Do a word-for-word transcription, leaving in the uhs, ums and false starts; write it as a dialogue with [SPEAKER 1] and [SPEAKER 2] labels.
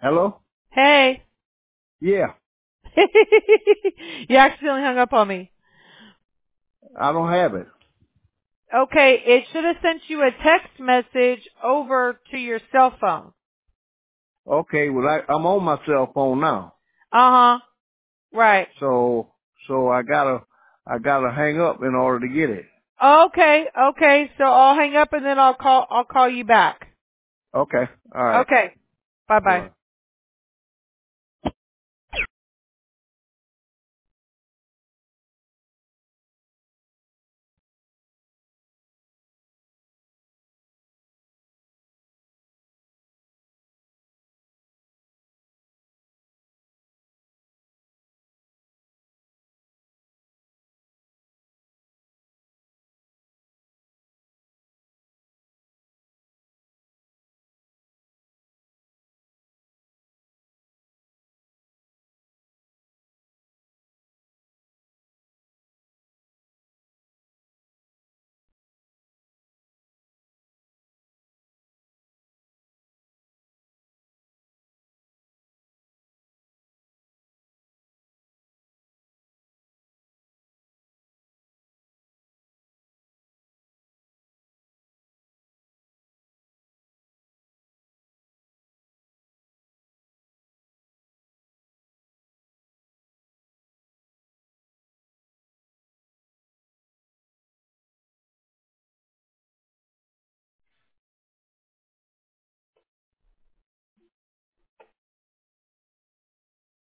[SPEAKER 1] Hello?
[SPEAKER 2] Hey.
[SPEAKER 1] Yeah,
[SPEAKER 2] You accidentally hung up on me.
[SPEAKER 1] I don't have it.
[SPEAKER 2] Okay, it should have sent you a text message over to your cell phone.
[SPEAKER 1] Okay, well, I, I'm on my cell phone now.
[SPEAKER 2] Uh-huh. Right.
[SPEAKER 1] So, so I gotta, I gotta hang up in order to get it.
[SPEAKER 2] Okay, okay. So I'll hang up and then I'll call I'll call you back.
[SPEAKER 1] Okay, all right.
[SPEAKER 2] Okay. Bye bye.
[SPEAKER 1] Bye-bye.